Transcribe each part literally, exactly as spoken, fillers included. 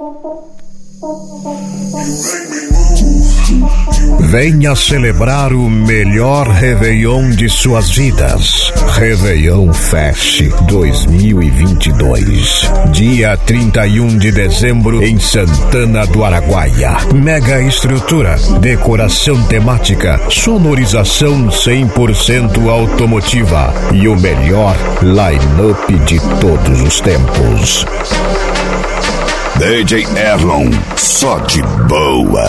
Venha celebrar o melhor Réveillon de suas vidas. Réveillon Fest dois mil e vinte e dois. Dia trinta e um de dezembro em Santana do Araguaia. Mega estrutura, decoração temática, sonorização cem por cento automotiva e o melhor line-up de todos os tempos. D J Erlon, só de boa.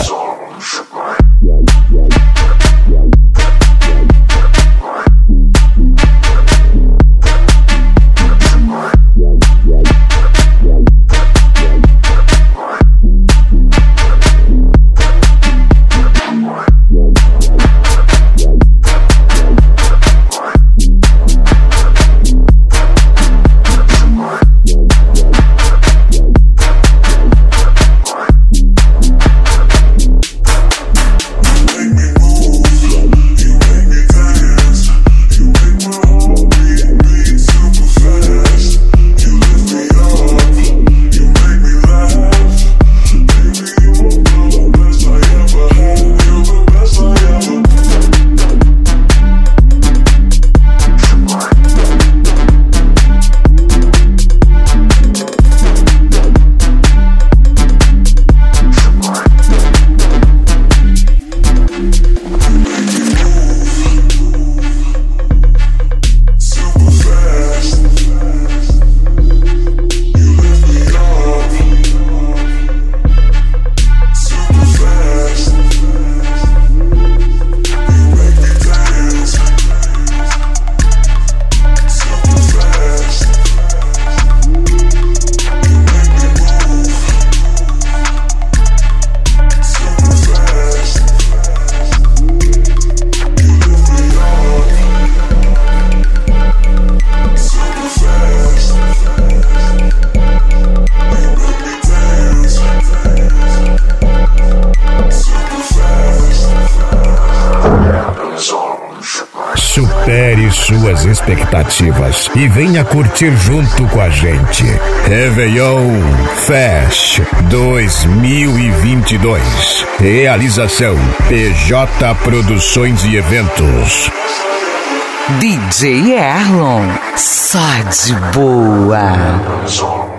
Supere suas expectativas e venha curtir junto com a gente. Réveillon Fest dois mil e vinte e dois. Realização P J Produções e Eventos. D J Erlon, só de boa.